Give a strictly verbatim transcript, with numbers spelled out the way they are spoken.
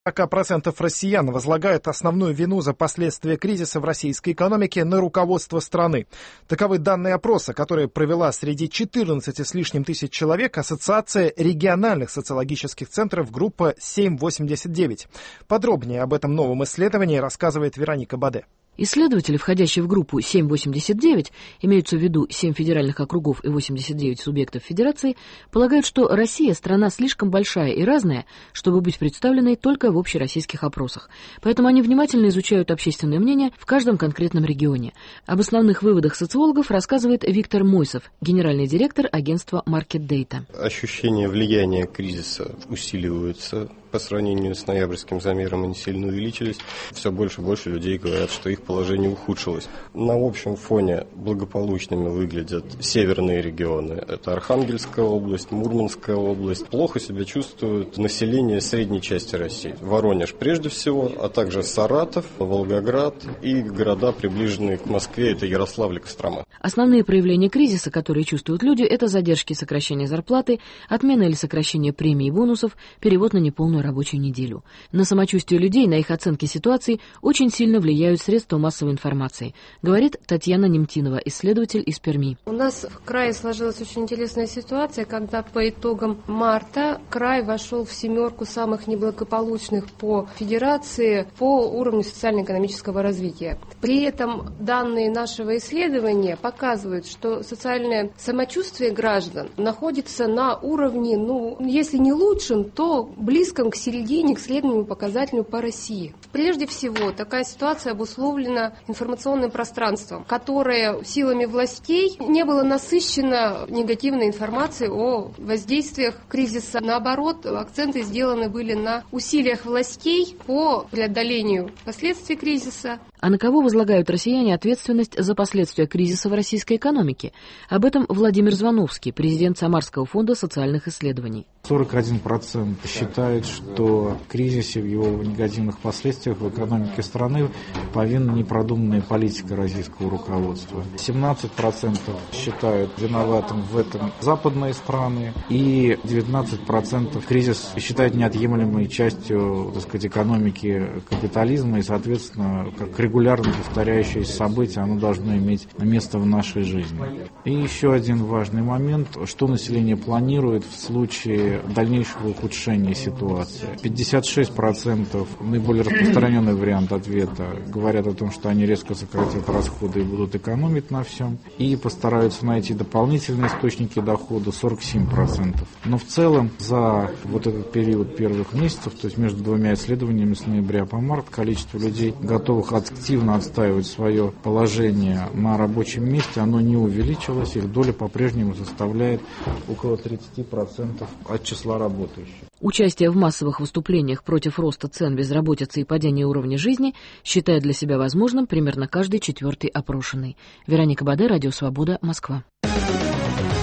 сорок процентов россиян возлагают основную вину за последствия кризиса в российской экономике на руководство страны. Таковы данные опроса, которые провела среди четырнадцати с лишним тысяч человек Ассоциация региональных социологических центров группа семь восемьдесят девять. Подробнее об этом новом исследовании рассказывает Вероника Баде. Исследователи, входящие в группу семь восемьдесят девять, имеются в виду семь федеральных округов и восемьдесят девять субъектов федерации, полагают, что Россия – страна слишком большая и разная, чтобы быть представленной только в общероссийских опросах. Поэтому они внимательно изучают общественное мнение в каждом конкретном регионе. Об основных выводах социологов рассказывает Виктор Мойсов, генеральный директор агентства Market Data. Ощущение влияния кризиса усиливаются. По сравнению с ноябрьским замером они сильно увеличились. Все больше и больше людей говорят, что их положение ухудшилось. На общем фоне благополучными выглядят северные регионы. Это Архангельская область, Мурманская область. Плохо себя чувствует население средней части России. Воронеж прежде всего, а также Саратов, Волгоград и города, приближенные к Москве, это Ярославль и Кострома. Основные проявления кризиса, которые чувствуют люди, это задержки сокращения зарплаты, отмена или сокращение премий и бонусов, перевод на неполную рабочую неделю. На самочувствие людей, на их оценки ситуации очень сильно влияют средства массовой информации, говорит Татьяна Немтинова, исследователь из Перми. У нас в крае сложилась очень интересная ситуация, когда по итогам марта край вошел в семерку самых неблагополучных по федерации по уровню социально-экономического развития. При этом данные нашего исследования показывают, что социальное самочувствие граждан находится на уровне, ну, если не лучшем, то близком к середине, к среднему показателю по России. Прежде всего, такая ситуация обусловлена информационным пространством, которое силами властей не было насыщено негативной информацией о воздействиях кризиса. Наоборот, акценты сделаны были на усилиях властей по преодолению последствий кризиса. А на кого возлагают россияне ответственность за последствия кризиса в российской экономике? Об этом Владимир Звановский, президент Самарского фонда социальных исследований. сорок один процент считает, что в кризисе, в его негативных последствиях в экономике страны повинна непродуманная политика российского руководства. семнадцать процентов считают виноватым в этом западные страны, и девятнадцать процентов кризис считают неотъемлемой частью, так сказать, экономики капитализма, и, соответственно, как регулярно повторяющееся событие, оно должно иметь место в нашей жизни. И еще один важный момент, что население планирует в случае дальнейшего ухудшения ситуации. пятьдесят шесть процентов, наиболее распространенный вариант ответа, говорят о том, что они резко сократят расходы и будут экономить на всем, и постараются найти дополнительные источники дохода, сорок семь процентов. Но в целом за вот этот период первых месяцев, то есть между двумя исследованиями с ноября по март, количество людей, готовых активно отстаивать свое положение на рабочем месте, оно не увеличилось, их доля по-прежнему составляет около тридцать процентов от числа работающих. Участие в массовых выступлениях против роста цен, безработицы и падения уровня жизни считает для себя возможным примерно каждый четвертый опрошенный. Вероника Баде, Радио Свобода, Москва.